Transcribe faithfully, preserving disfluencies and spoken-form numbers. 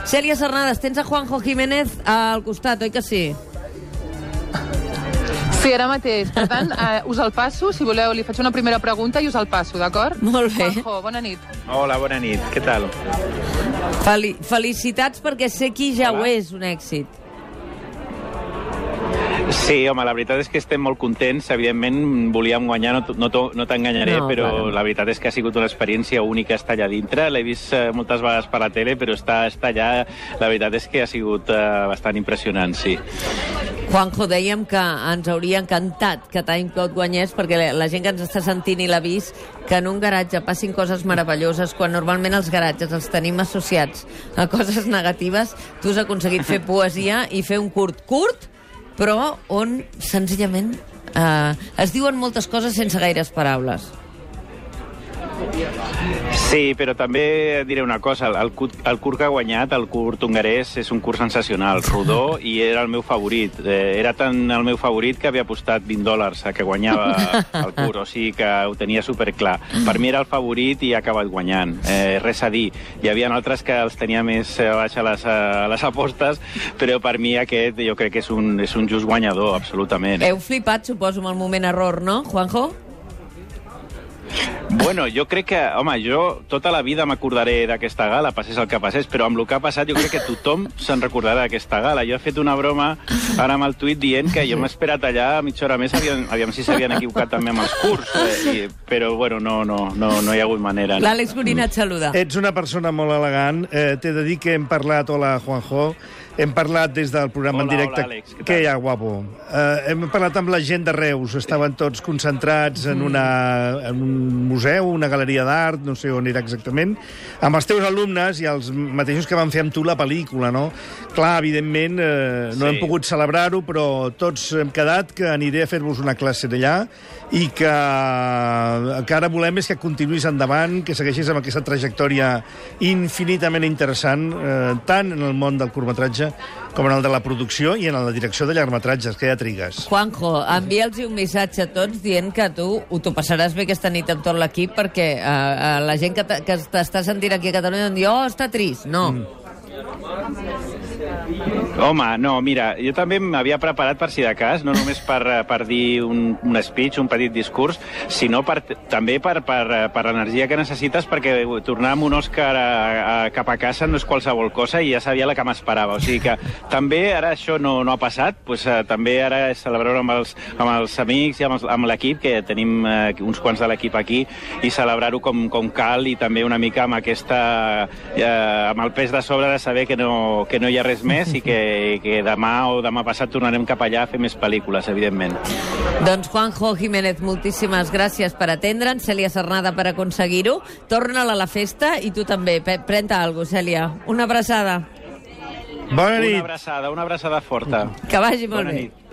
Cèlia Sernades, tens a Juanjo Jiménez al costat, oi que sí? Sí, ara mateix. Per tant, eh, us el passo. Si voleu, li faig una primera pregunta i us el passo, d'acord? Molt bé. Juanjo, bona nit. Hola, bona nit. Què tal? Fel felicitats perquè sé qui ja Hola. ho és, un èxit. Sí, home, la veritat és que estem molt contents. Evidentment, volíem guanyar, no, no, no t'enganyaré, No, però clar. la veritat és que ha sigut una experiència única estar allà dintre. L'he vist eh, moltes vegades per la tele, però estar, estar allà, la veritat és que ha sigut eh, bastant impressionant, sí. Juanjo, dèiem que ens hauria encantat que Timecode guanyés, perquè la gent que ens està sentint i l'ha vist, que en un garatge passin coses meravelloses, quan normalment els garatges els tenim associats a coses negatives. Tu has aconseguit fer poesia i fer un curt curt, però on senzillament eh, es diuen moltes coses sense gaires paraules. Sí, però també diré una cosa. El, curt, el curt que ha guanyat, el curt hongarès, és un curt sensacional, rodó, i era el meu favorit. Eh, era tant el meu favorit que havia apostat vint dòlars a que guanyava el curt, o sigui que ho tenia superclar. Per mi era el favorit i ha acabat guanyant. Eh, res a dir. Hi havia altres que els tenia més a baix a les, a les apostes, però per mi aquest jo crec que és un, és un just guanyador, absolutament. Heu flipat, suposo, amb el moment error, no, Juanjo? Bueno, jo crec que, home, jo tota la vida m'acordaré d'aquesta gala, passés el que passés, però amb el que ha passat jo crec que tothom se'n recordarà d'aquesta gala. Jo he fet una broma ara amb el tuit dient que jo m'he esperat allà mitja hora més, aviam, aviam si s'havien equivocat també amb els curts, eh, i, però bueno, no, no, no, no hi ha hagut manera. No? L'Àlex Gorina et saluda. Ets una persona molt elegant. Eh, T'he de dir que hem parlat, hola Juanjo, hem parlat des del programa Hola, en directe. hola, Àlex, què tal? Què hi ha, guapo? Eh, hem parlat amb la gent de Reus, estaven tots concentrats en, una, en un museu, una galeria d'art, no sé on era exactament, amb els teus alumnes i els mateixos que van fer amb tu la pel·lícula, no? Clar, evidentment, eh, no Sí. hem pogut celebrar-ho, però tots hem quedat que aniré a fer-vos una classe d'allà i que el que ara volem és que continuïs endavant, que segueixis amb aquesta trajectòria infinitament interessant, eh, tant en el món del curtmetratge com en el de la producció i en la direcció de llargmetratges, que ja trigues. Juanjo, envia'ls un missatge a tots dient que tu ho t'ho passaràs bé aquesta nit amb tot l'equip, perquè uh, uh, la gent que, que t'està sentint aquí a Catalunya diu, oh, està trist. No. Mm. Home, no, mira, jo també m'havia preparat per si de cas, no només per, per dir un, un speech, un petit discurs, sinó per, també per, per, per l'energia que necessites, perquè tornar amb un Òscar a, a, cap a casa no és qualsevol cosa i ja sabia la que m'esperava. O sigui que també ara això no, no ha passat, pues, eh, també ara és celebrar-ho amb els, amb els amics i amb, els, amb l'equip, que tenim eh, uns quants de l'equip aquí, i celebrar-ho com, com cal i també una mica amb aquesta... Eh, amb el pes de sobre de saber que no, que no hi ha res més i que que demà o demà passat tornarem cap allà a fer més pel·lícules, evidentment. Doncs Juanjo Jiménez, moltíssimes gràcies per atendre'ns, Cèlia Sernada per aconseguir-ho. Torna-la a la festa i tu també. Pren-te alguna cosa, Cèlia. Una abraçada. Bona nit. Una abraçada, una abraçada forta. Que vagi molt Bona bé. nit.